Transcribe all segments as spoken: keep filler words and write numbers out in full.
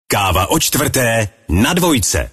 Káva o čtvrté na Dvojce.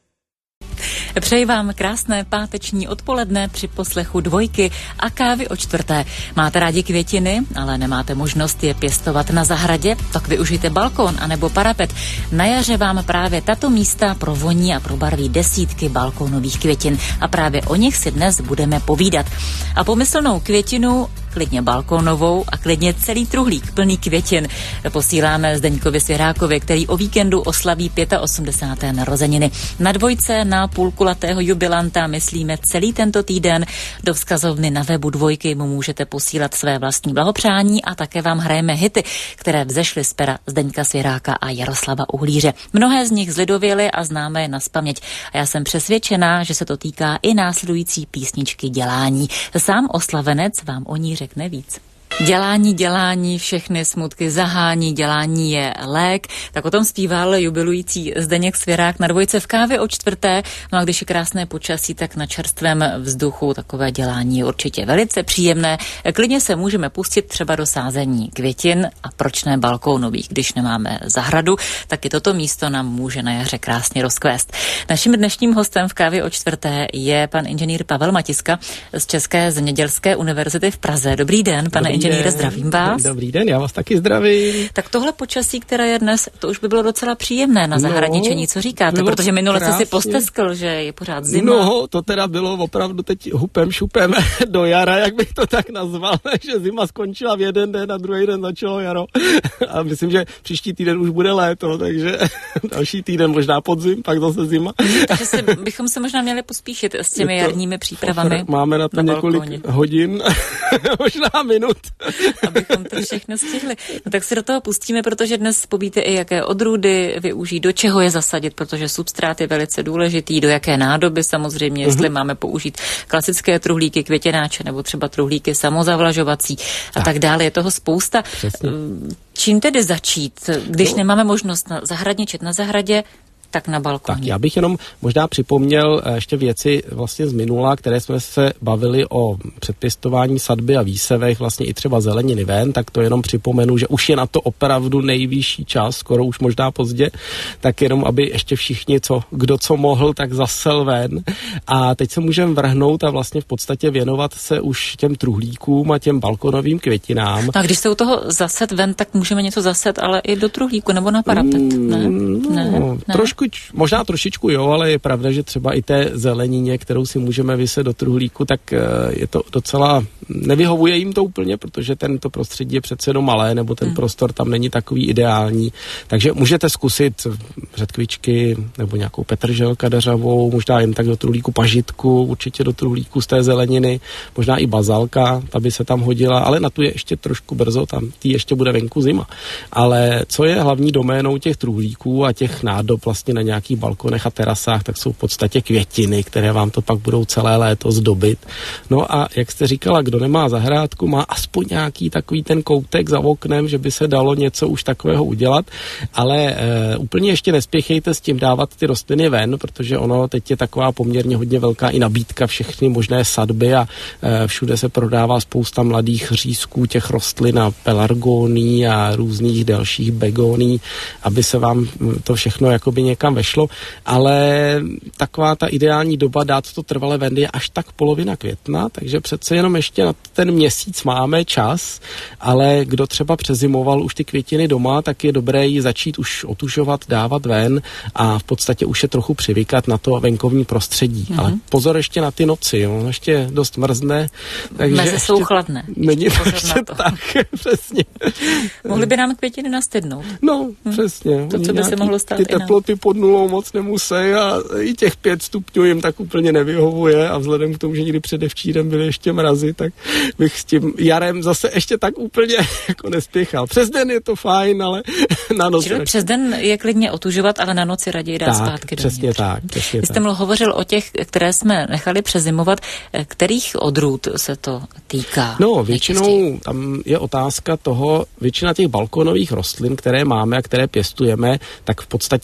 Přeji vám krásné páteční odpoledne při poslechu Dvojky a Kávy o čtvrté. Máte rádi květiny, ale nemáte možnost je pěstovat na zahradě? Tak využijte balkón anebo parapet. Na jaře vám právě tato místa provoní a probarví desítky balkónových květin a právě o nich si dnes budeme povídat. A pomyslnou květinu, klidně balkónovou a klidně celý truhlík plný květin posíláme Zdeňkovi Svěrákovi, který o víkendu oslaví osmdesáté páté narozeniny. Na Dvojce na půlkulatého jubilanta myslíme celý tento týden. Do vzkazovny na webu Dvojky mu můžete posílat své vlastní blahopřání a také vám hrajeme hity, které vzešly z pera Zdeňka Svěráka a Jaroslava Uhlíře. Mnohé z nich zlidověly a známe je nazpaměť. A já jsem přesvědčená, že se to týká i následující písničky Dělání. Sám oslavenec vám o ní řekne víc. Dělání, dělání, všechny smutky zahání, dělání je lék. Tak o tom zpíval jubilující Zdeněk Svěrák na Dvojce v Kávě o čtvrté. No a když je krásné počasí, tak na čerstvém vzduchu takové dělání je určitě velice příjemné. Klidně se můžeme pustit třeba do sázení květin a proč ne balkónových. Když nemáme zahradu, tak i toto místo nám může na jaře krásně rozkvést. Naším dnešním hostem v Kávě o čtvrté je pan inženýr Pavel Matiska z České zemědělské univerzity v Praze. Dobrý den, pane inženýr. Inženýre, zdravím vás. Dobrý den, já vás taky zdravím. Tak tohle počasí, které je dnes, to už by bylo docela příjemné na zahradničení, co říkáte? Protože minule jste si posteskl, že je pořád zima. No, to teda bylo opravdu teď hupem šupem do jara, jak bych to tak nazval, že zima skončila v jeden den a druhý den začalo jaro. A myslím, že příští týden už bude léto, takže další týden možná podzim, pak zase zima. Takže si, bychom se možná měli pospíšit s těmi jarními přípravami. Máme na to na několik balkóně. Hodin, možná minut. Abychom to všechno stihli. No tak si do toho pustíme, protože dnes povíte i jaké odrůdy využít, do čeho je zasadit, protože substrát je velice důležitý, do jaké nádoby samozřejmě, jestli uh-huh. máme použít klasické truhlíky, květináče nebo třeba truhlíky samozavlažovací a tak, tak dále. Je toho spousta. Přesně. Čím tedy začít, když no. nemáme možnost na zahradničit na zahradě, tak na balkoně. Tak já bych jenom možná připomněl ještě věci vlastně z minula, které jsme se bavili o předpěstování sadby a výsevech, vlastně i třeba zeleniny ven, tak to jenom připomenu, že už je na to opravdu nejvyšší čas, skoro už možná pozdě, tak jenom, aby ještě všichni, co, kdo co mohl, tak zasel ven. A teď se můžeme vrhnout a vlastně v podstatě věnovat se už těm truhlíkům a těm balkonovým květinám. A když se u toho zaset ven, tak můžeme něco zaset, ale i do truhlíku nebo na parapet, ne? No, ne, ne. Trošku možná trošičku jo, ale je pravda, že třeba i té zelenině, kterou si můžeme vyset do truhlíku, tak je to docela, nevyhovuje jim to úplně, protože tento prostředí je přece jenom malé, nebo ten hmm. prostor tam není takový ideální. Takže můžete zkusit řetkvičky nebo nějakou petržel kadařavou, možná jen tak do truhlíku pažitku, určitě do truhlíku z té zeleniny, možná i bazalka, ta by se tam hodila, ale na tu je ještě trošku brzo, tam tý ještě bude venku zima. Ale co je hlavní doménou těch truhlíků a těch nádob vlastně na nějakých balkonech a terasách, tak jsou v podstatě květiny, které vám to pak budou celé léto zdobit. No a jak jste říkala, kdo nemá zahrádku, má aspoň nějaký takový ten koutek za oknem, že by se dalo něco už takového udělat, ale e, úplně ještě nespěchejte s tím dávat ty rostliny ven, protože ono teď je taková poměrně hodně velká i nabídka, všechny možné sadby a e, všude se prodává spousta mladých řízků těch rostlin a pelargoní a různých dalších begoní, aby se vám to všechno jakoby někam vešlo, ale taková ta ideální doba dát to trvale ven je až tak polovina května, takže přece jenom ještě na ten měsíc máme čas, ale kdo třeba přezimoval už ty květiny doma, tak je dobré ji začít už otužovat, dávat ven a v podstatě už je trochu přivykat na to venkovní prostředí. Mm-hmm. Ale pozor ještě na ty noci, jo, ještě dost mrzne. Takže mezi jsou chladné. Není to ještě tak, přesně. Mohly by nám květiny nastydnout. No, hmm. přesně. To, co by se mohlo stát ty teploty pod nulou moc nemusí a i těch pět stupňů jim tak úplně nevyhovuje a vzhledem k tomu, že někdy předevčírem byly ještě mrazy, tak bych s tím jarem zase ještě tak úplně jako nespěchal. Přes den je to fajn, ale na noc. Čili přes den je klidně otužovat, ale na noci raději dát tak, zpátky přesně dovnitř. tak, přesně Vy jste tak. hovořil o těch, které jsme nechali přezimovat. Kterých odrůd se to týká? No, většinou tam je otázka toho, většina těch balkonových rostlin, které máme a které pěstujeme, tak v podstatě jsou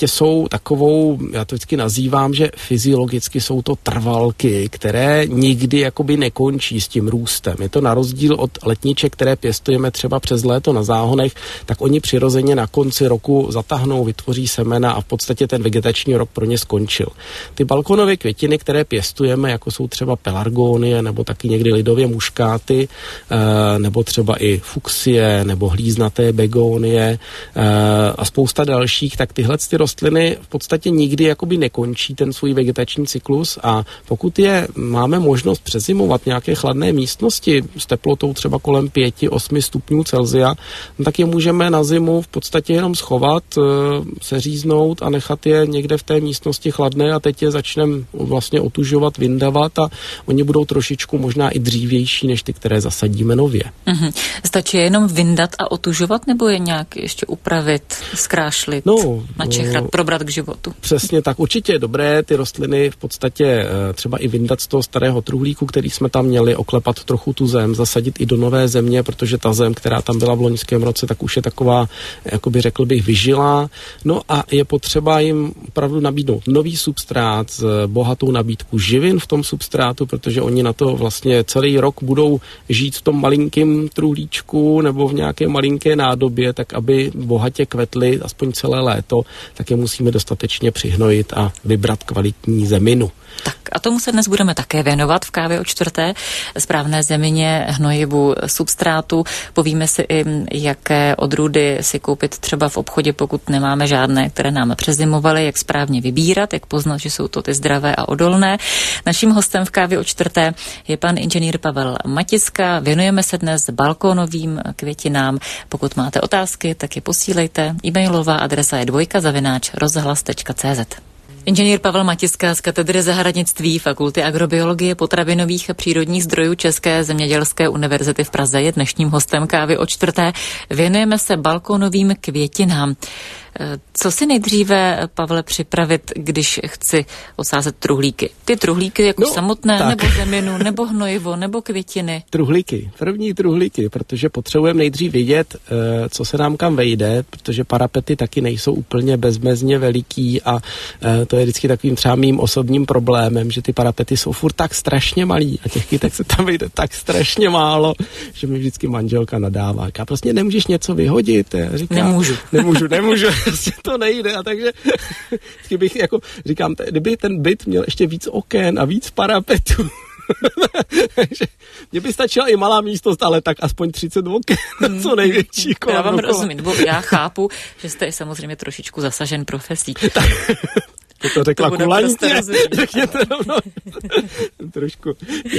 takovou, já to vždycky nazývám, že fyziologicky jsou to trvalky, které nikdy jakoby nekončí s tím růstem. Je to na rozdíl od letniček, které pěstujeme třeba přes léto na záhonech, tak oni přirozeně na konci roku zatáhnou, vytvoří semena a v podstatě ten vegetační rok pro ně skončil. Ty balkonové květiny, které pěstujeme, jako jsou třeba pelargonie nebo taky někdy lidově muškáty, nebo třeba i fuchsie nebo hlíznaté begonie a spousta dalších, tak tyhle ty rostliny v podstatě nikdy jakoby nekončí ten svůj vegetační cyklus a pokud je máme možnost přezimovat nějaké chladné místnosti s teplotou třeba kolem pět až osm stupňů Celsia, tak je můžeme na zimu v podstatě jenom schovat, seříznout a nechat je někde v té místnosti chladné a teď je začneme vlastně otužovat, vyndavat a oni budou trošičku možná i dřívější než ty, které zasadíme nově. Mm-hmm. Stačí je jenom vyndat a otužovat nebo je nějak ještě upravit, zkrášlit, no, načechrat, no, probrat k životu? Přesně tak. Určitě je dobré ty rostliny v podstatě třeba i vyndat z toho starého truhlíku, který jsme tam měli, oklepat trochu tu zem, zasadit i do nové země, protože ta zem, která tam byla v loňském roce, tak už je taková, jakoby řekl bych, vyžilá. No a je potřeba jim opravdu nabídnout nový substrát s bohatou nabídku živin v tom substrátu, protože oni na to vlastně celý rok budou žít v tom malinkém truhlíčku nebo v nějaké malinké nádobě, tak aby bohatě kvetly aspoň celé léto, tak je musíme dostatečně přihnojit a vybrat kvalitní zeminu. Tak a tomu se dnes budeme také věnovat v Kávě o čtvrté. Správné zemině, hnojivu, substrátu. Povíme si i, jaké odrůdy si koupit třeba v obchodě, pokud nemáme žádné, které nám přezimovaly, jak správně vybírat, jak poznat, že jsou to ty zdravé a odolné. Naším hostem v Kávě o čtvrté je pan inženýr Pavel Matiska. Věnujeme se dnes balkónovým květinám. Pokud máte otázky, tak je posílejte. E-mailová adresa je dvojka zavináč rozhlas tečka cé zet. Inženýr Pavel Matiska z katedry zahradnictví Fakulty agrobiologie, potravinových a přírodních zdrojů České zemědělské univerzity v Praze je dnešním hostem Kávy o čtvrté. Věnujeme se balkónovým květinám. Co si nejdříve, Pavle, připravit, když chci osázet truhlíky? Ty truhlíky jako no, samotné, tak. Nebo zeminu, nebo hnojivo, nebo květiny? Truhlíky, první truhlíky, protože potřebujeme nejdřív vidět, co se nám kam vejde, protože parapety taky nejsou úplně bezmezně veliký a to je vždycky takovým třeba mým osobním problémem, že ty parapety jsou furt tak strašně malý a těch kytek se tam vejde tak strašně málo, že mi vždycky manželka nadává. A prostě nemůžeš něco vyhodit? Já říkám, nemůžu. Nemůžu, nemůžu. Prostě to nejde a takže bych jako říkám, kdyby ten byt měl ještě víc oken a víc parapetů, takže mně by stačila i malá místnost, ale tak aspoň třicet oken, co největší kolem. Já vám rozumím, bo já chápu, že jste samozřejmě trošičku zasažen profesí. To, to řekla kulantně, řekněte rovno. Trošku.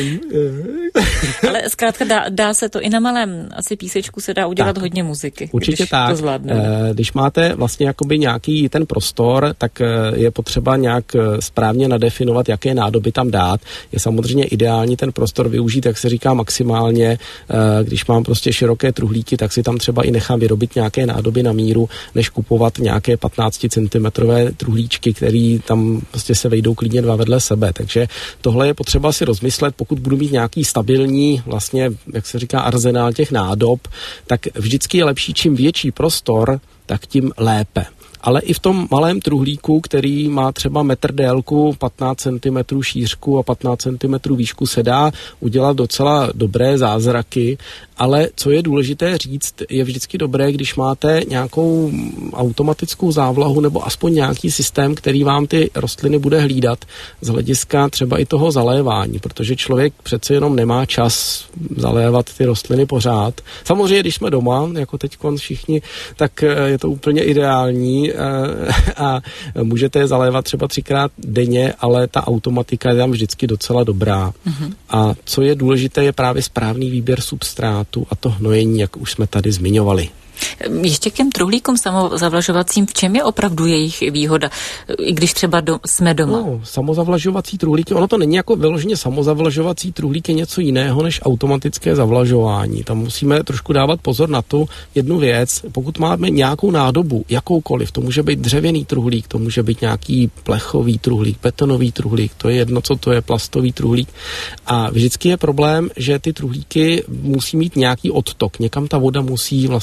Ale zkrátka dá, dá se to i na malém, asi písečku se dá udělat tak, hodně muziky. Určitě když tak. To zvládne. Když máte vlastně jakoby nějaký ten prostor, tak je potřeba nějak správně nadefinovat, jaké nádoby tam dát. Je samozřejmě ideální ten prostor využít, jak se říká, maximálně. Když mám prostě široké truhlíky, tak si tam třeba i nechám vyrobit nějaké nádoby na míru, než kupovat nějaké patnácticentimetrové truhlíčky, které tam prostě se vejdou klidně dva vedle sebe. Takže tohle je potřeba si rozmyslet, pokud budu mít nějaký stabilní, vlastně, jak se říká, arzenál těch nádob, tak vždycky je lepší, čím větší prostor, tak tím lépe. Ale i v tom malém truhlíku, který má třeba metr délku, patnáct centimetrů šířku a patnáct centimetrů výšku, se dá udělat docela dobré zázraky, ale co je důležité říct, je vždycky dobré, když máte nějakou automatickou závlahu nebo aspoň nějaký systém, který vám ty rostliny bude hlídat z hlediska třeba i toho zalévání, protože člověk přece jenom nemá čas zalévat ty rostliny pořád. Samozřejmě, když jsme doma, jako teď všichni, tak je to úplně ideální, a můžete je zalévat třeba třikrát denně, ale ta automatika je tam vždycky docela dobrá. Mm-hmm. A co je důležité, je právě správný výběr substrátu a to hnojení, jak už jsme tady zmiňovali. Ještě k těm truhlíkům samozavlažovacím, v čem je opravdu jejich výhoda, i když třeba do, jsme doma? No, samozavlažovací truhlíky, ono to není jako vyloženě samozavlažovací truhlík, je něco jiného než automatické zavlažování. Tam musíme trošku dávat pozor na tu jednu věc. Pokud máme nějakou nádobu, jakoukoliv, to může být dřevěný truhlík, to může být nějaký plechový truhlík, betonový truhlík, to je jedno, co to je, plastový truhlík. A vždycky je problém, že ty truhlíky musí mít nějaký odtok, někam ta voda musí vlastně odtéct.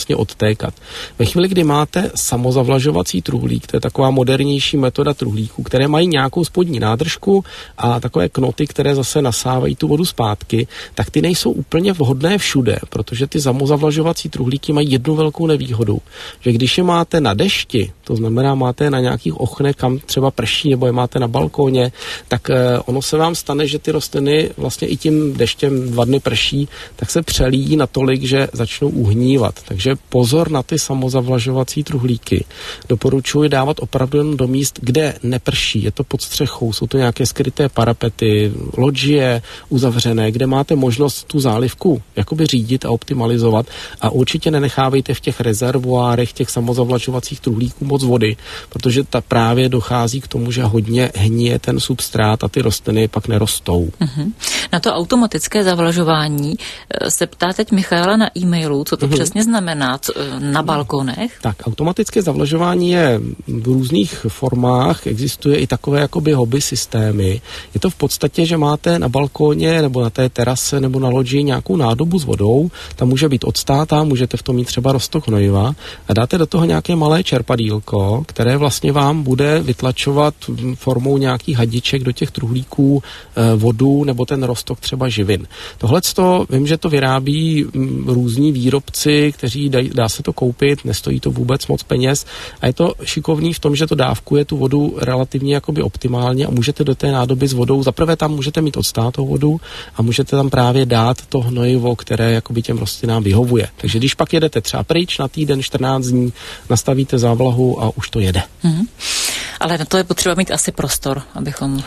vytékat. Ve chvíli, kdy máte samozavlažovací truhlík, to je taková modernější metoda truhlíků, které mají nějakou spodní nádržku a takové knoty, které zase nasávají tu vodu zpátky, tak ty nejsou úplně vhodné všude, protože ty samozavlažovací truhlíky mají jednu velkou nevýhodu, že když je máte na dešti, to znamená máte na nějakých ochnech, kam třeba prší, nebo je máte na balkóně, tak eh, ono se vám stane, že ty rostliny vlastně i tím deštěm dva dny prší, tak se přelíjí natolik, že začnou uhnívat. Takže pozor na ty samozavlažovací truhlíky. Doporučuji dávat opravdu jen do míst, kde neprší. Je to pod střechou, jsou to nějaké skryté parapety, loďie uzavřené, kde máte možnost tu zálivku jakoby řídit a optimalizovat a určitě nenechávejte v těch rezervoárech těch samozavlažovacích truhlíků moc vody, protože ta právě dochází k tomu, že hodně hníje ten substrát a ty rostliny pak nerostou. Mm-hmm. Na to automatické zavlažování se ptá teď Michaela na e-mailu, co to mm-hmm. přesně znamená co, na balkonech? Tak, automatické zavlažování je v různých formách, existuje i takové jakoby hobby systémy. Je to v podstatě, že máte na balkóně nebo na té terase nebo na loďi nějakou nádobu s vodou, tam může být odstátá, můžete v tom mít třeba roztok hnojiva a dáte do toho nějaké malé čerpadýlko, které vlastně vám bude vytlačovat formou nějakých hadiček do těch truhlíků e, vodu nebo ten roztok třeba živin. Tohleto, vím, že to vyrábí m, různí výrobci, kteří daj, dá se to koupit, nestojí to vůbec moc peněz a je to šikovný v tom, že to dávkuje tu vodu relativně jakoby optimálně a můžete do té nádoby s vodou, zaprvé tam můžete mít odstátou vodu a můžete tam právě dát to hnojivo, které jakoby těm rostlinám vyhovuje. Takže když pak jedete třeba pryč na týden, čtrnáct dní, nastavíte závlahu a už to jede. Mm-hmm. Ale na to je potřeba mít asi prostor, abychom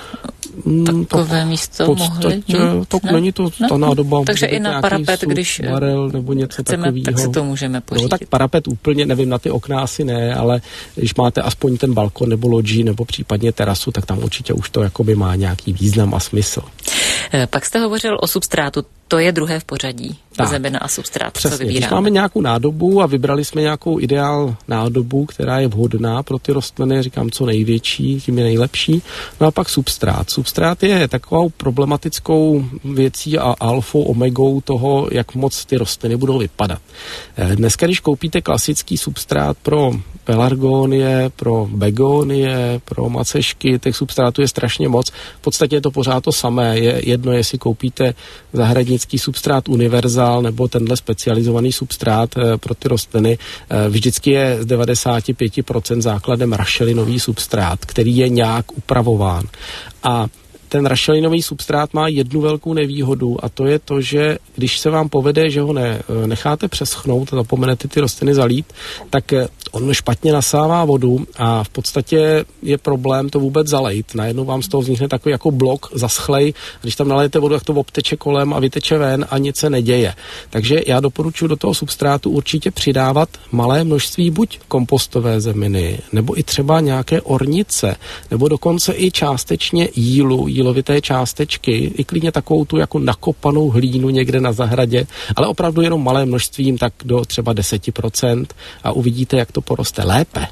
takové to, místo podstatě, mohli. Hm? To ne? není to ta nádoba. Takže i na parapet, když barel nebo něco chceme, takového. Tak si to můžeme pořídit. No, tak parapet úplně, nevím, na ty okna asi ne, ale když máte aspoň ten balkon nebo loďi nebo případně terasu, tak tam určitě už to jakoby má nějaký význam a smysl. Pak jste hovořil o substrátu. To je druhé v pořadí. Tak. Zemina a substrát. Přesně. Co vybíráme? Když máme nějakou nádobu a vybrali jsme nějakou ideál nádobu, která je vhodná pro ty rostliny, říkám co největší, tím je nejlepší. No a pak substrát. Substrát je takovou problematickou věcí a alfou, omegou toho, jak moc ty rostliny budou vypadat. Dneska, když koupíte klasický substrát pro pelargonie, pro begonie, pro macešky, těch substrátů je strašně moc. V podstatě je to pořád to samé. Je jedno, jestli koupíte zahradnický substrát univerzál nebo tenhle specializovaný substrát e, pro ty rostliny. E, vždycky je z devadesát pět procent základem rašelinový substrát, který je nějak upravován. A ten rašelinový substrát má jednu velkou nevýhodu a to je to, že když se vám povede, že ho ne, necháte přeschnout a zapomenete ty rostliny zalít, tak on špatně nasává vodu a v podstatě je problém to vůbec zalejt. Najednou vám z toho vznikne takový jako blok zaschlej, když tam nalijete vodu, tak to obteče kolem a vyteče ven a nic se neděje. Takže já doporučuji do toho substrátu určitě přidávat malé množství buď kompostové zeminy, nebo i třeba nějaké ornice, nebo dokonce i částečně jílu, jílovité částečky, i klidně takovou tu jako nakopanou hlínu někde na zahradě, ale opravdu jenom malé množstvím, tak do třeba deset procent a uvidíte, jak to poroste lépe.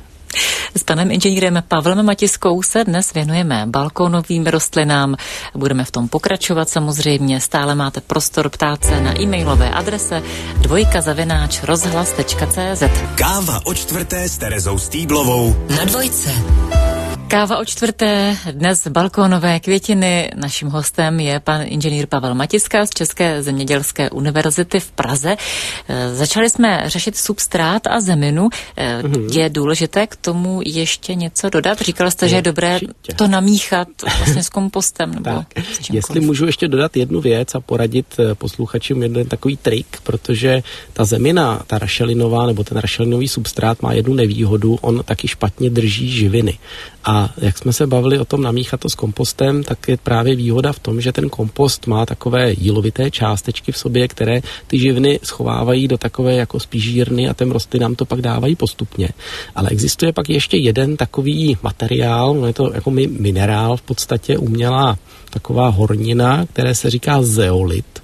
S panem inženýrem Pavlem Matiskou se dnes věnujeme balkónovým rostlinám. Budeme v tom pokračovat samozřejmě. Stále máte prostor ptát se na e-mailové adrese dvojka zavináč rozhlas tečka cé zet. Káva o čtvrté s Terezou Stýblovou Na dvojce. Káva o čtvrté, dnes balkónové květiny. Naším hostem je pan inženýr Pavel Matiska z České zemědělské univerzity v Praze. E, začali jsme řešit substrát a zeminu. E, mm-hmm. Je důležité k tomu ještě něco dodat? Říkal jste, je, že je dobré určitě to namíchat vlastně s kompostem. Nebo tak, s jestli můžu ještě dodat jednu věc a poradit posluchačům jeden takový trik, protože ta zemina, ta rašelinová nebo ten rašelinový substrát má jednu nevýhodu, on taky špatně drží živiny. A jak jsme se bavili o tom namíchat to s kompostem, tak je právě výhoda v tom, že ten kompost má takové jílovité částečky v sobě, které ty živiny schovávají do takové jako spíš žírny a těm rostlinám to pak dávají postupně. Ale existuje pak ještě jeden takový materiál, no je to jako minerál v podstatě umělá taková hornina, které se říká zeolit.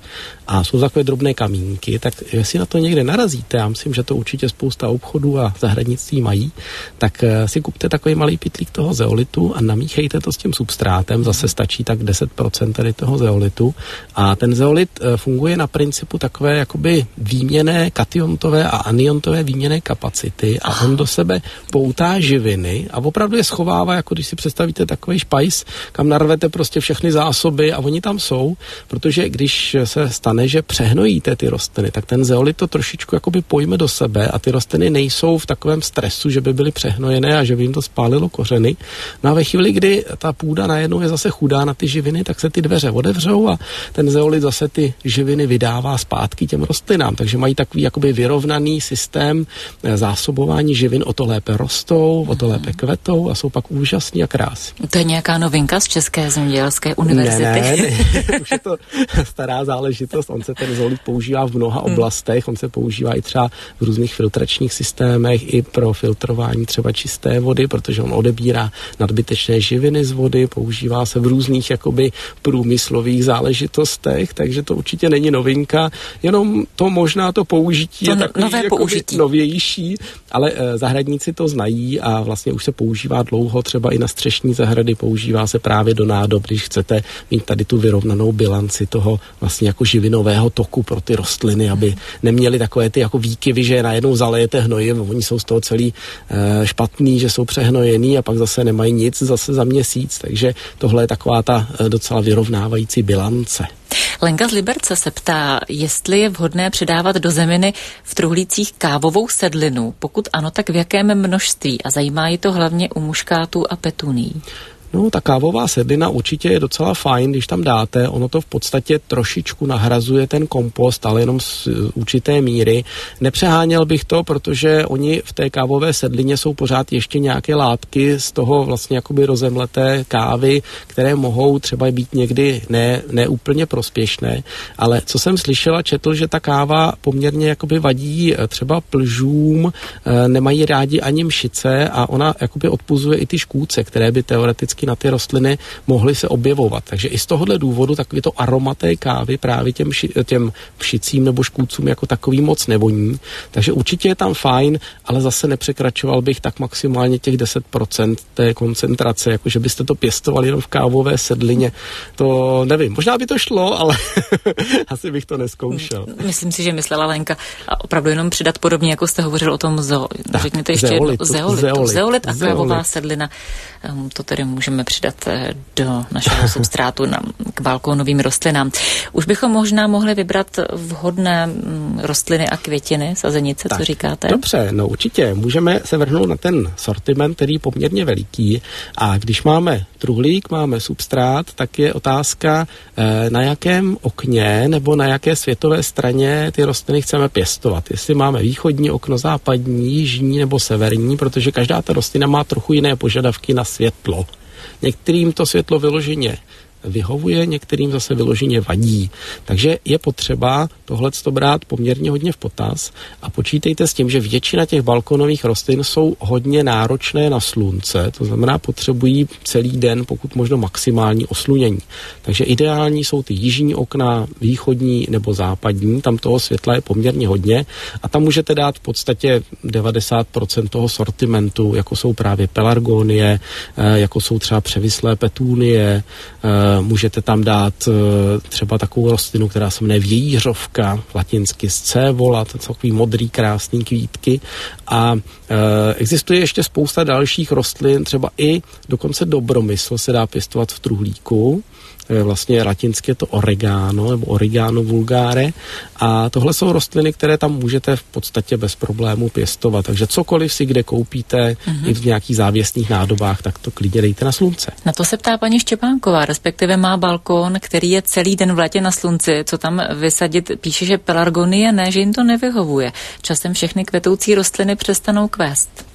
a jsou takové drobné kamínky, tak jestli na to někde narazíte, já myslím, že to určitě spousta obchodů a zahradnictví mají, tak si kupte takový malý pytlík toho zeolitu a namíchejte to s tím substrátem, zase stačí tak deset procent tady toho zeolitu a ten zeolit funguje na principu takové jakoby výměnné kationtové a aniontové výměnné kapacity a on do sebe poutá živiny a opravdu je schovává, jako když si představíte takový špajs, kam narvete prostě všechny zásoby a oni tam jsou, protože když se stane, že přehnojíte ty rostliny, tak ten zeolit to trošičku jakoby pojme do sebe a ty rostliny nejsou v takovém stresu, že by byly přehnojené a že by jim to spálilo kořeny. No a ve chvíli, kdy ta půda najednou je zase chudá na ty živiny, tak se ty dveře otevřou a ten zeolit zase ty živiny vydává zpátky těm rostlinám, takže mají takový jakoby vyrovnaný systém zásobování živin, o to lépe rostou, o to lépe kvetou a jsou pak úžasní a krásní. To je nějaká novinka z České zemědělské univerzity? Ne, ne, ne. Už je to stará záležitost, on se ten zeolit používá v mnoha oblastech, on se používá i třeba v různých filtračních systémech, i pro filtrování třeba čisté vody, protože on odebírá nadbytečné živiny z vody, používá se v různých jakoby průmyslových záležitostech, takže to určitě není novinka, jenom to možná to použití to je takový nové použití. Novější, ale e, zahradníci to znají a vlastně už se používá dlouho, třeba i na střešní zahrady, používá se právě do nádob, když chcete mít tady tu vyrovnanou bilanci toho vlastně jako živinového toku pro ty rostliny, aby neměli takové ty jako výkyvy, že najednou zalejete hnojem, oni jsou z toho celý e, špatný, že jsou přehnojený a pak zase nemají nic zase za měsíc, takže tohle je taková ta e, docela vyrovnávající bilance. Lenka z Liberce se ptá, jestli je vhodné přidávat do zeminy v truhlících kávovou sedlinu, pokud ano, tak v jakém množství a zajímá ji to hlavně u muškátů a petunií. No, ta kávová sedlina určitě je docela fajn, když tam dáte, ono to v podstatě trošičku nahrazuje ten kompost, ale jenom z určité míry. Nepřeháněl bych to, protože oni v té kávové sedlině jsou pořád ještě nějaké látky z toho vlastně jakoby rozemleté kávy, které mohou třeba být někdy ne, ne úplně prospěšné, ale co jsem slyšela, četl, že ta káva poměrně jakoby vadí třeba plžům, nemají rádi ani mšice a ona jakoby odpuzuje i ty škůdce, které by teoreticky na ty rostliny mohly se objevovat. Takže i z tohohle důvodu takový to aroma té kávy právě těm, ši, těm pšicím nebo škůdcům jako takový moc nevoní. Takže určitě je tam fajn, ale zase nepřekračoval bych tak maximálně těch deset procent té koncentrace, jakože byste to pěstovali jenom v kávové sedlině. To nevím, možná by to šlo, ale asi bych to neskoušel. Myslím si, že myslela Lenka a opravdu jenom přidat podobně, jako jste hovořil o tom zo... Řekněte ještě zeolitu, jedno. Zeolit. Zeolit. Zeolit a zeolit. Kávová sedlina. Um, to tedy můžeme přidat do našeho substrátu na, k balkónovým rostlinám. Už bychom možná mohli vybrat vhodné rostliny a květiny, sazenice, tak, co říkáte? Dobře, no určitě. Můžeme se vrhnout na ten sortiment, který je poměrně veliký a když máme truhlík, máme substrát, tak je otázka, na jakém okně nebo na jaké světové straně ty rostliny chceme pěstovat. Jestli máme východní okno, západní, jižní nebo severní, protože každá ta rostlina má trochu jiné požadavky na světlo. Některým to světlo vyloženě vyhovuje, některým zase vyloženě vadí. Takže je potřeba tohleto brát poměrně hodně v potaz a počítejte s tím, že většina těch balkonových rostlin jsou hodně náročné na slunce, to znamená potřebují celý den, pokud možno maximální oslunění. Takže ideální jsou ty jižní okna, východní nebo západní, tam toho světla je poměrně hodně a tam můžete dát v podstatě devadesát procent toho sortimentu, jako jsou právě pelargonie, jako jsou třeba převislé petunie, můžete tam dát třeba takovou rostlinu, která se jmenuje vějířovka, latinsky scévola, to jsou takový modrý, krásný kvítky. A e, existuje ještě spousta dalších rostlin, třeba i dokonce dobromysl se dá pěstovat v truhlíku. Vlastně latinsky je to oregano nebo oregano vulgare a tohle jsou rostliny, které tam můžete v podstatě bez problémů pěstovat, takže cokoliv si kde koupíte mm-hmm. i v nějakých závěsných nádobách, tak to klidně dejte na slunce. Na to se ptá paní Štěpánková, respektive má balkón, který je celý den v létě na slunci, co tam vysadit, píše, že pelargonie ne, že jim to nevyhovuje. Časem všechny kvetoucí rostliny přestanou kvést.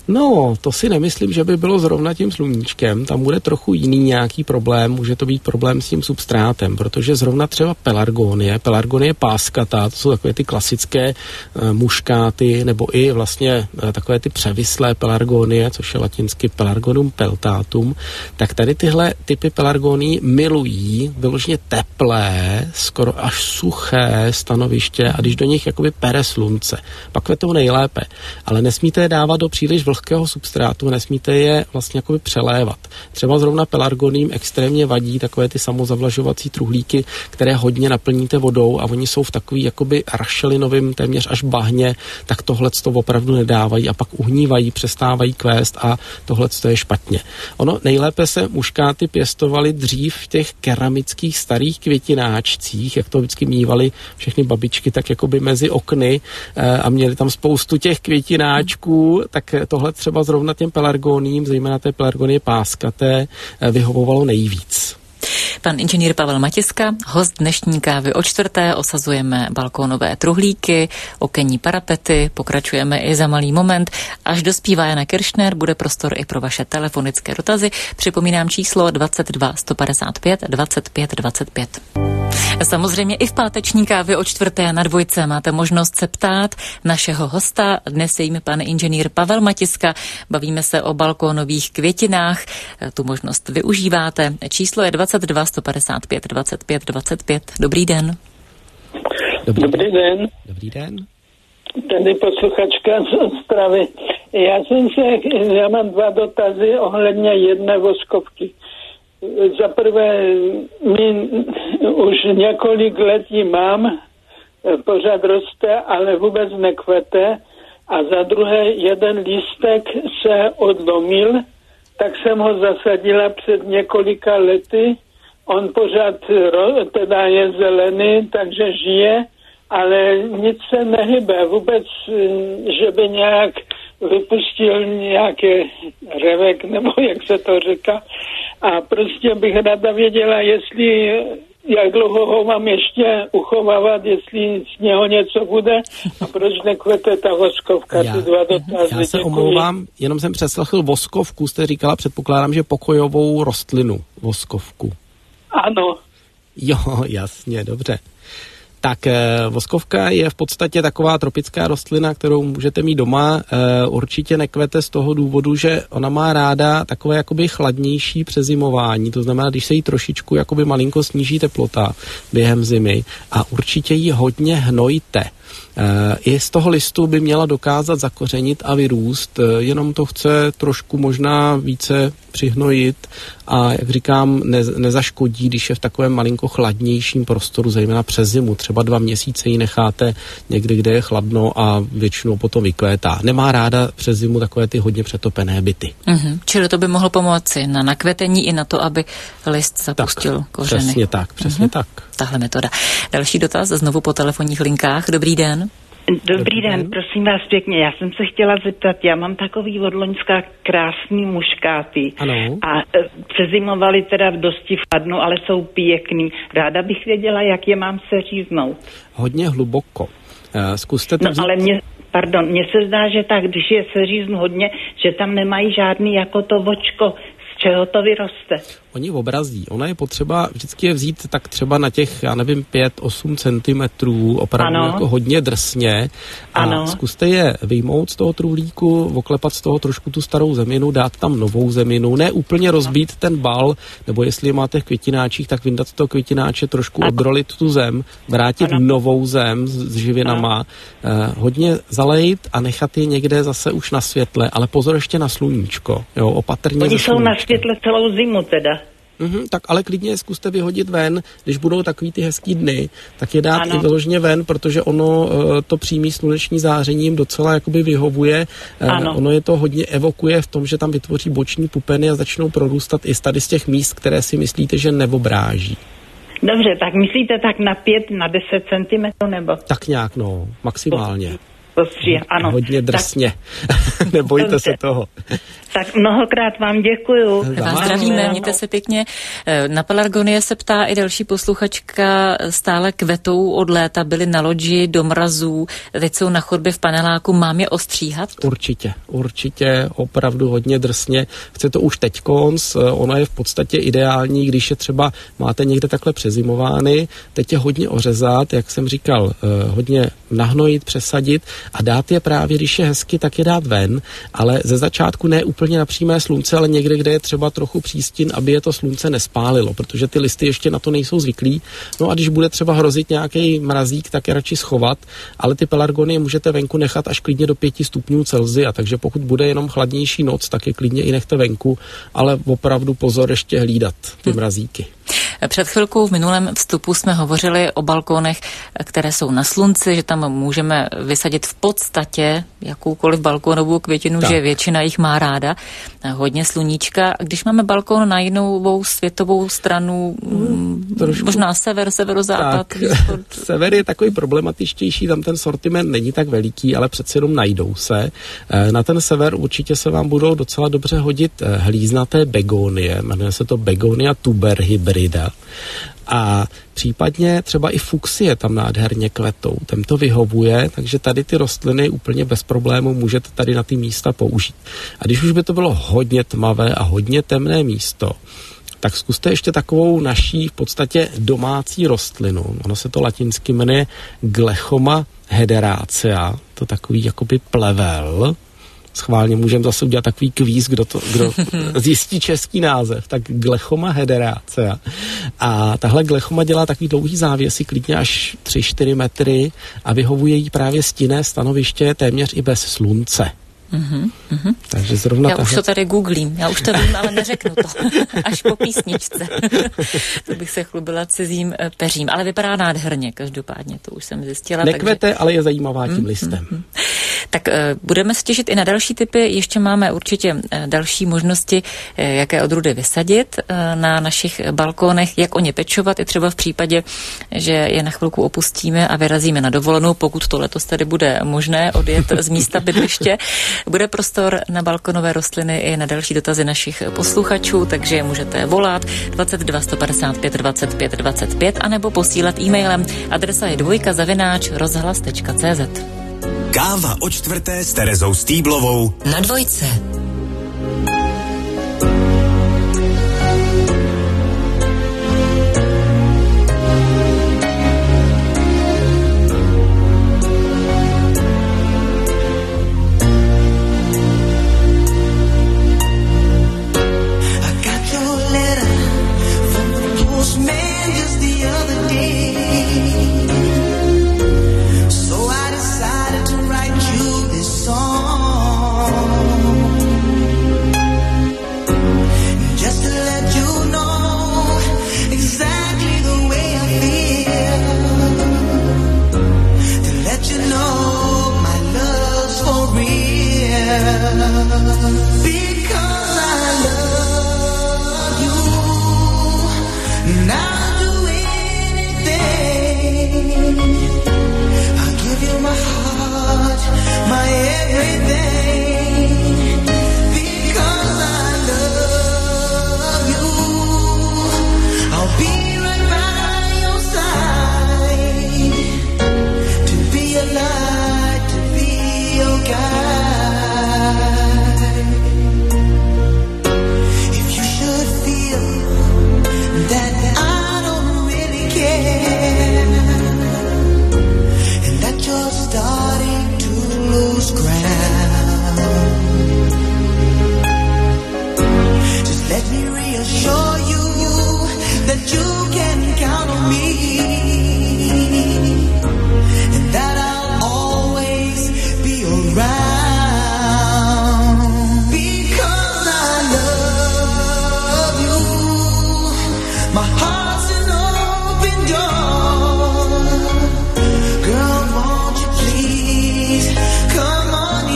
No, to si nemyslím, že by bylo zrovna tím sluníčkem. Tam bude trochu jiný nějaký problém. Může to být problém s tím substrátem, protože zrovna třeba pelargonie, pelargonie páskata, to jsou takové ty klasické e, muškáty, nebo i vlastně e, takové ty převislé pelargonie, což je latinsky Pelargonium peltatum, tak tady tyhle typy pelargonií milují vyloženě teplé, skoro až suché stanoviště a když do nich jakoby pere slunce, pak je to nejlépe. Ale nesmíte je dávat do příliš vlhkého substrátu, nesmíte je vlastně jakoby přelévat. Třeba zrovna pelargoním extrémně vadí takové ty samozavlažovací truhlíky, které hodně naplníte vodou a oni jsou v takový jakoby rašelinovým téměř až bahně, tak tohle to opravdu nedávají a pak uhnívají, přestávají kvést a tohle to je špatně. Ono nejlépe se muškáty pěstovaly dřív v těch keramických starých květináčcích, jak to vždycky mívali všechny babičky, tak jakoby mezi okny e, a měli tam spoustu těch květináčků, tak tohle třeba zrovna těm pelargoním, zejména té pelargonie páskaté, e, vyhovovalo nejvíc. Pan inženýr Pavel Matiska, host dnešní kávy o čtvrté, osazujeme balkónové truhlíky, okenní parapety, pokračujeme i za malý moment. Až dospívá Jana Kiršner, bude prostor i pro vaše telefonické dotazy. Připomínám číslo dvacet dva sto padesát pět dvacet pět dvacet pět. Samozřejmě i v páteční kávě o čtvrté na dvojce máte možnost se ptát našeho hosta. Dnes je jim pan inženýr Pavel Matiska. Bavíme se o balkónových květinách. Tu možnost využíváte. Číslo je dvacet dva sto padesát pět dvacet pět dvacet pět. Dobrý den. Dobrý, Dobrý den. Dobrý den. Tady posluchačka z Ostravy. Já jsem se, já mám dva dotazy ohledně jedné voskovky. Za prvé, my už několik let ji mám, pořád roste, ale vůbec nekvete. A za druhé, jeden lístek se odlomil, tak jsem ho zasadila před několika lety. On pořád teda je zelený, takže žije, ale nic se nehybe. Vůbec, že by nějak vypustil nějaký revek, nebo jak se to říká. A prostě bych ráda věděla, jestli, jak dlouho ho mám ještě uchovávat, jestli z něho něco bude a proč nekvete ta voskovka. Já, ty dva dotazy. já se Děkuji. omlouvám, jenom jsem přeslechl voskovku, jste říkala, předpokládám, že pokojovou rostlinu, voskovku. Ano. Jo, jasně, dobře. Tak eh, voskovka je v podstatě taková tropická rostlina, kterou můžete mít doma. Eh, určitě nekvete z toho důvodu, že ona má ráda takové jakoby chladnější přezimování. To znamená, když se jí trošičku jakoby malinko sníží teplota během zimy a určitě ji hodně hnojte. E, I z toho listu by měla dokázat zakořenit a vyrůst, e, jenom to chce trošku možná více přihnojit a jak říkám, ne, nezaškodí, když je v takovém malinko chladnějším prostoru, zejména přes zimu. Třeba dva měsíce ji necháte někde, kde je chladno a většinou potom vykvétá. Nemá ráda přes zimu takové ty hodně přetopené byty. Mm-hmm. Čili to by mohlo pomoci na nakvetení i na to, aby list zapustil tak, kořeny. Přesně tak, přesně mm-hmm. tak. Tahle metoda. Další dotaz znovu po telefonních linkách. Dobrý den. Dobrý den, prosím vás pěkně, já jsem se chtěla zeptat, já mám takový od loňská krásný muškáty. Ano. A e, přezimovali teda v dosti chladnu, ale jsou pěkný. Ráda bych věděla, jak je mám seříznout. Hodně hluboko. E, zkuste to No vzít... ale mě, pardon, mně se zdá, že tak, když je seříznu hodně, že tam nemají žádný jako to vočko, z čeho to vyroste. Oni obrazí. Ona je potřeba vždycky je vzít tak třeba na těch, já nevím, pět osm centimetrů, opravdu ano. Jako hodně drsně. A ano. Zkuste je vyjmout z toho truhlíku, oklepat z toho trošku tu starou zeminu, dát tam novou zeminu, ne úplně rozbít ten bal, nebo jestli máte v květináčích, tak vyndat z toho květináče, trošku ano. odrolit tu zem, vrátit ano. novou zem s, s živinama, eh, hodně zalejt a nechat je někde zase už na světle, ale pozor ještě na sluníčko. Jo, opatrně. Oni jsou na světle celou zimu teda. Mm-hmm, tak ale klidně zkuste vyhodit ven, když budou takový ty hezký dny, tak je dát ano. i vyloženě ven, protože ono to přímý sluneční záření jim docela jakoby vyhovuje. Ano. Ono je to hodně evokuje v tom, že tam vytvoří boční pupeny a začnou prorůstat i tady z těch míst, které si myslíte, že neobráží. Dobře, tak myslíte tak na pět, na deset centimetrů nebo? Tak nějak, no, maximálně. Ostříhat, ano. Hodně drsně. Tak, nebojte se toho. Tak mnohokrát vám děkuju. Vás zdravíme, mějte se pěkně. Na pelargonie se ptá i další posluchačka, stále kvetou od léta, byly na loďi, do mrazů, teď jsou na chodbě v paneláku, mám je ostříhat? Určitě, určitě, opravdu hodně drsně. Chce to už teďkonc, ono je v podstatě ideální, když je třeba, máte někde takhle přezimovány, teď je hodně ořezat, jak jsem říkal, hodně nahnojit, přesadit a dát je právě, když je hezky, tak je dát ven, ale ze začátku ne úplně na přímé slunce, ale někde, kde je třeba trochu přístin, aby je to slunce nespálilo, protože ty listy ještě na to nejsou zvyklí. No a když bude třeba hrozit nějaký mrazík, tak je radši schovat, ale ty pelargonie můžete venku nechat až klidně do pěti stupňů Celsia, takže pokud bude jenom chladnější noc, tak je klidně i nechte venku, ale opravdu pozor ještě hlídat ty mrazíky. Před chvilkou v minulém vstupu jsme hovořili o balkónech, které jsou na slunci, že tam můžeme vysadit v podstatě jakoukoliv balkónovou květinu, tak. Že většina jich má ráda, hodně sluníčka. Když máme balkón na jinou světovou stranu, hmm, možná sever, severozápad, východ. Sever je takový problematičtější, tam ten sortiment není tak veliký, ale přece jenom najdou se. Na ten sever určitě se vám budou docela dobře hodit hlíznaté begonie, jmenuje se to begonia tuber hybrida. A případně třeba i fuchsie tam nádherně kvetou. Tem to vyhovuje, takže tady ty rostliny úplně bez problému můžete tady na ty místa použít. A když už by to bylo hodně tmavé a hodně temné místo, tak zkuste ještě takovou naší v podstatě domácí rostlinu. Ono se to latinsky jmenuje Glechoma hederacea, to takový jakoby plevel. Schválně můžeme zase udělat takový kvíz, kdo, to, kdo zjistí český název, tak Glechoma hederacea. A tahle glechoma dělá takový dlouhý závěsy, klidně až tři čtyři metry a vyhovuje jí právě stinné stanoviště téměř i bez slunce. Uhum, uhum. Takže zrovna já tahle... už to tady googlím, já už to vím, ale neřeknu to. Až po písničce. To bych se chlubila cizím peřím. Ale vypadá nádherně, každopádně, to už jsem zjistila. Nekvete, takže... ale je zajímavá tím mm, listem. Mm, mm. Tak uh, budeme se těšit i na další typy. Ještě máme určitě uh, další možnosti, uh, jaké odrůdy vysadit uh, na našich balkónech, jak o ně pečovat, i třeba v případě, že je na chvilku opustíme a vyrazíme na dovolenou, pokud to letos tady bude možné odjet z místa bydliště. Bude prostor na balkonové rostliny i na další dotazy našich posluchačů, takže je můžete volat dvacet dva sto padesát pět dvacet pět dvacet pět anebo posílat e-mailem. Adresa je dvojka zavináč rozhlas tečka cé zet. Káva o čtvrté s Terezou Stýblovou na dvojce.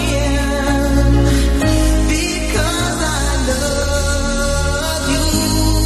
You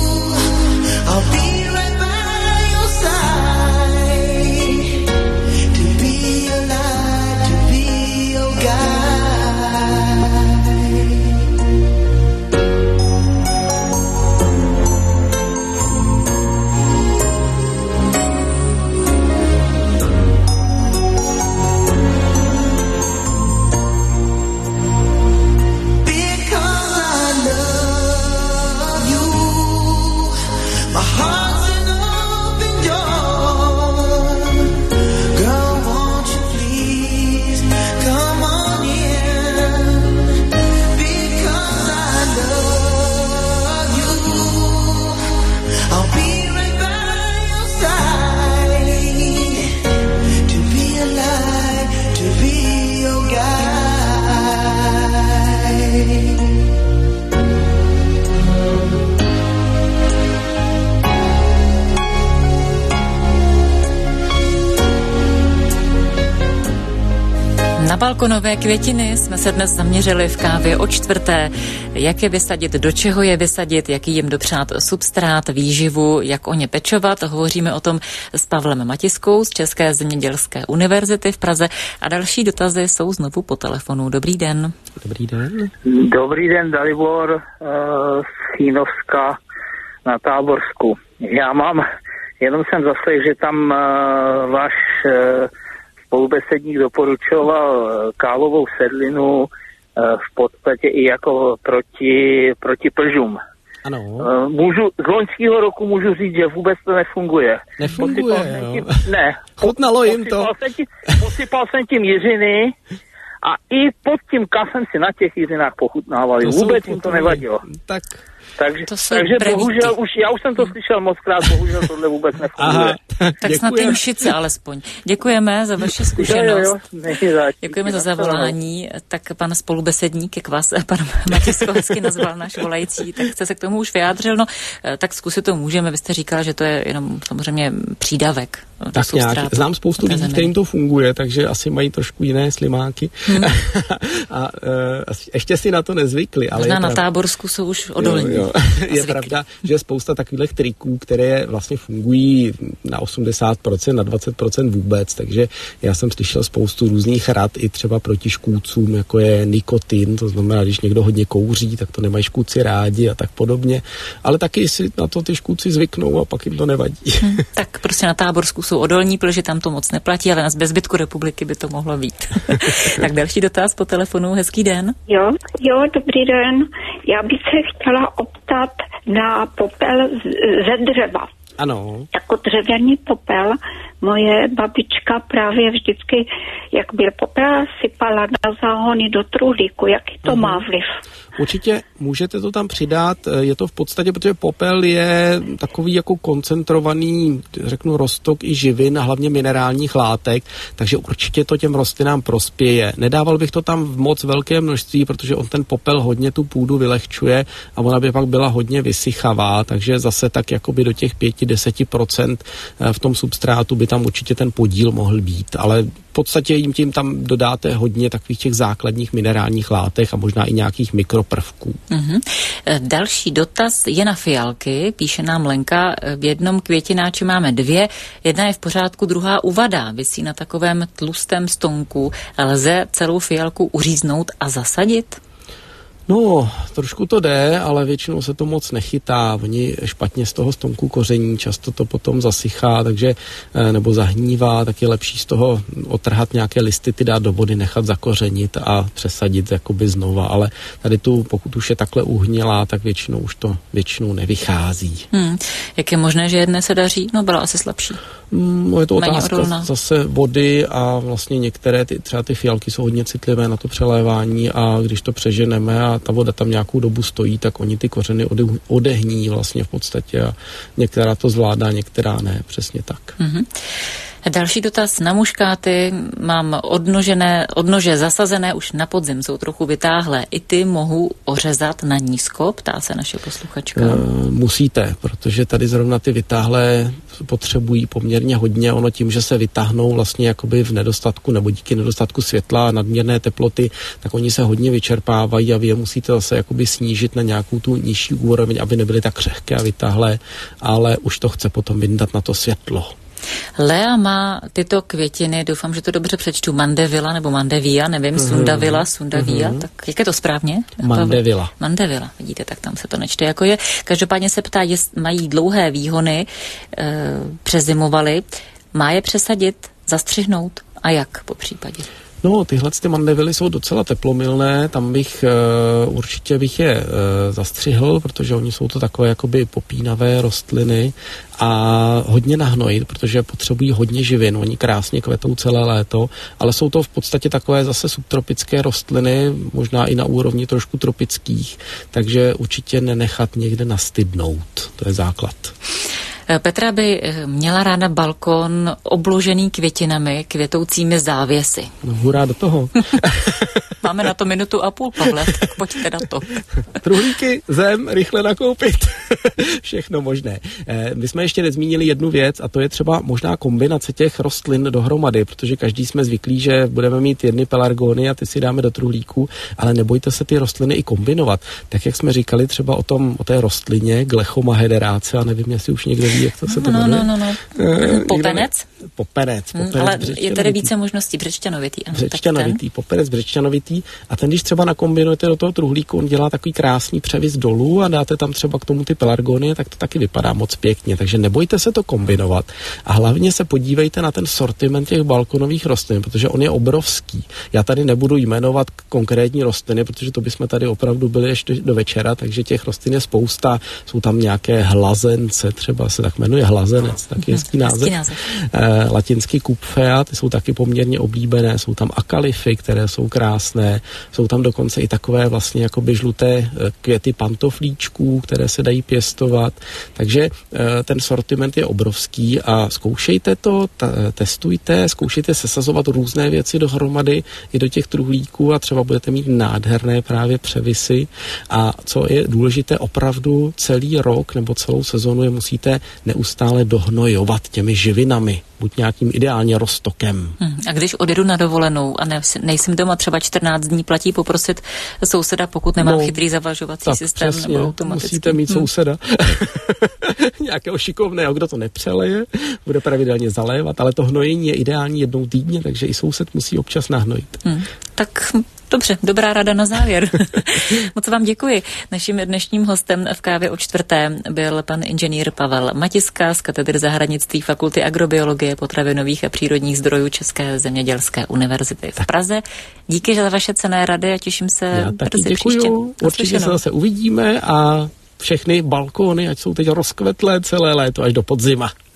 balkonové květiny jsme se dnes zaměřili v kávě o čtvrté. Jak je vysadit, do čeho je vysadit, jaký jim dopřát substrát, výživu, jak o ně pečovat. Hovoříme o tom s Pavlem Matiskou z České zemědělské univerzity v Praze a další dotazy jsou znovu po telefonu. Dobrý den. Dobrý den. Dobrý den, Dalibor uh, z Chýnovska na Táborsku. Já mám, jenom jsem zaslech, že tam uh, váš uh, spolubesedník doporučoval kálovou sedlinu v podstatě i jako proti, proti plžům. Ano. Můžu, z loňského roku můžu říct, že vůbec to nefunguje. Nefunguje, jo. Tím, ne. Chutnalo jim to. Jsem tím, posypal jsem tím jiřiny a i pod tím kafem si na těch jiřinách pochutnávali. To vůbec jim to nevadilo. Tak... Takže, takže bohužel, už, já už jsem to slyšel moc krát, bohužel tohle vůbec nefunguje. Aha, tak snad ty mšice alespoň. Děkujeme za vaši zkušenost. Jo, jo, Děkujeme za zavolání. Tak pan spolubesedník, jak vás pan Matisko hezky nazval náš volající, tak chce se k tomu už vyjádřil. No, tak zkusit to můžeme. Vy jste říkala, že to je jenom samozřejmě přídavek. Tak nějak. Znám spoustu lidí, kterým to funguje, takže asi mají trošku jiné slimáky. Hmm. a uh, ještě si na to nezvykli. Ale možná na prav... Táborsku jsou už odolní. Jo, jo. Je pravda, že je spousta takových triků, které vlastně fungují na osmdesát procent, na dvacet procent vůbec, takže já jsem slyšel spoustu různých rad i třeba proti škůdcům, jako je nikotin, to znamená, když někdo hodně kouří, tak to nemají škůdci rádi a tak podobně, ale taky si na to ty škůdci zvyknou a pak jim to nevadí. Hmm, tak prostě na Táborsku jsou odolní, protože tam to moc neplatí, ale na zbytku republiky by to mohlo být. Tak další dotaz po telefonu, hezký den. Jo, jo, dobrý den. Já bych se chtěla optat na popel ze dřeva. Ano. Jako dřevěný popel. Moje babička právě vždycky, jak byl popel, sypala na záhony do truhlíku. Jaký to má vliv? Určitě můžete to tam přidat, je to v podstatě, protože popel je takový jako koncentrovaný, řeknu, roztok i živin a hlavně minerálních látek, takže určitě to těm rostlinám prospěje. Nedával bych to tam v moc velké množství, protože on ten popel hodně tu půdu vylehčuje a ona by pak byla hodně vysychavá, takže zase tak jakoby do těch pět až deset procent v tom substrátu by tam určitě ten podíl mohl být, ale v podstatě jim tím tam dodáte hodně takových těch základních minerálních látek a možná i nějakých mikroprvků. Mm-hmm. Další dotaz je na fialky, píše nám Lenka. V jednom květináči máme dvě, jedna je v pořádku, druhá uvadá, visí na takovém tlustém stonku. Lze celou fialku uříznout a zasadit? No, trošku to jde, ale většinou se to moc nechytá. Oni špatně z toho stonku koření, často to potom zasychá, takže nebo zahnívá, tak je lepší z toho otrhat nějaké listy, ty dát do vody, nechat zakořenit a přesadit jakoby znova. Ale tady tu, pokud už je takhle uhnilá, tak většinou už to většinou nevychází. Hmm. Jak je možné, že jedné se daří? No, byla asi slabší. No, je to otázka zase vody a vlastně některé, ty, třeba ty fialky jsou hodně citlivé na to přelévání a když to přeženeme a ta voda tam nějakou dobu stojí, tak oni ty kořeny ode, odehní vlastně v podstatě a některá to zvládá, některá ne, přesně tak. Mm-hmm. Další dotaz na muškáty. Mám odnožené, odnože zasazené už na podzim, jsou trochu vytáhlé. I ty mohu ořezat na nízko, ptá se naše posluchačka. E, musíte, protože tady zrovna ty vytáhlé potřebují poměrně hodně. Ono tím, že se vytáhnou vlastně jakoby v nedostatku nebo díky nedostatku světla a nadměrné teploty, tak oni se hodně vyčerpávají a vy je musíte zase jakoby snížit na nějakou tu nižší úroveň, aby nebyly tak křehké a vytáhlé, ale už to chce potom vyndat na to světlo. Lea má tyto květiny, doufám, že to dobře přečtu, Mandevilla nebo Mandevilla, nevím, mm-hmm. Sundavilla, Sundavilla, mm-hmm. tak jak je to správně? Mandevilla. Mandevilla, vidíte, tak tam se to nečte, jako je. Každopádně se ptá, jestli mají dlouhé výhony, e, přezimovaly, má je přesadit, zastřihnout a jak po případě? No, tyhle ty mandevily jsou docela teplomilné, tam bych uh, určitě bych je uh, zastřihl, protože oni jsou to takové jakoby popínavé rostliny a hodně nahnojit, protože potřebují hodně živin, oni krásně kvetou celé léto, ale jsou to v podstatě takové zase subtropické rostliny, možná i na úrovni trošku tropických, takže určitě nenechat někde nastydnout, to je základ. Petra by měla ráda balkon obložený květinami, květoucími závěsy. No hurá do toho. Máme na to minutu a půl, Pavle, tak pojďte na to. Truhlíky, zem, rychle nakoupit. Všechno možné. My jsme ještě nezmínili jednu věc a to je třeba možná kombinace těch rostlin dohromady, protože každý jsme zvyklí, že budeme mít jedny pelargony a ty si dáme do truhlíku, ale nebojte se ty rostliny i kombinovat. Tak jak jsme říkali třeba o tom, o té rostlině Glechoma hederace, a nevím, jestli už někdo ví, jak to se to no, jmenuje. no, no, no. E, Popenec? Popenec. popenec hmm, ale je tady více možností, břečťanovitý. Ano, břečťanovitý, popenec břečťanovitý a ten, když třeba nakombinujete do toho truhlíku, on dělá takový krásný převis dolů a dáte tam třeba k tomu ty pelargonie, tak to taky vypadá moc pěkně. Takže nebojte se to kombinovat a hlavně se podívejte na ten sortiment těch balkonových rostlin, protože on je obrovský. Já tady nebudu jmenovat konkrétní rostliny, protože to bychom tady opravdu byli ještě do večera, takže těch rostlin je spousta. Jsou tam nějaké hlazence, třeba se tak jmenuje hlazenec, tak je hezký název. název. E, latinsky kupfea, ty jsou taky poměrně oblíbené, jsou tam akalify, které jsou krásné, jsou tam dokonce i takové vlastně jakoby žluté květy pantoflíčků, které se dají pěstovat, takže e, ten sortiment je obrovský a zkoušejte to, ta, testujte, zkoušejte sesazovat různé věci dohromady i do těch truhlíků a třeba budete mít nádherné právě převisy a co je důležité, opravdu celý rok nebo celou sezonu je musíte neustále dohnojovat těmi živinami, buď nějakým ideálně roztokem. Hmm. A když odjedu na dovolenou a ne, nejsem doma třeba čtrnáct dní, platí poprosit souseda, pokud nemám no, chytrý zavlažovací tak systém přesně, nebo automatický. Musíte mít souseda. Nějakého šikovného, kdo to nepřeleje, bude pravidelně zalévat, ale to hnojení je ideální jednou týdně, takže i soused musí občas nahnojit. Hmm. Tak dobře, dobrá rada na závěr. Moc vám děkuji. Naším dnešním hostem v Kávě o čtvrté byl pan inženýr Pavel Matiska z katedry zahradnictví Fakulty agrobiologie, potravinových a přírodních zdrojů České zemědělské univerzity v Praze. Díky za vaše cenné rady a těším se Já taky brzy děkuju. příště. Určitě se zase uvidíme a všechny balkóny, ať jsou teď rozkvetlé celé léto až do podzima.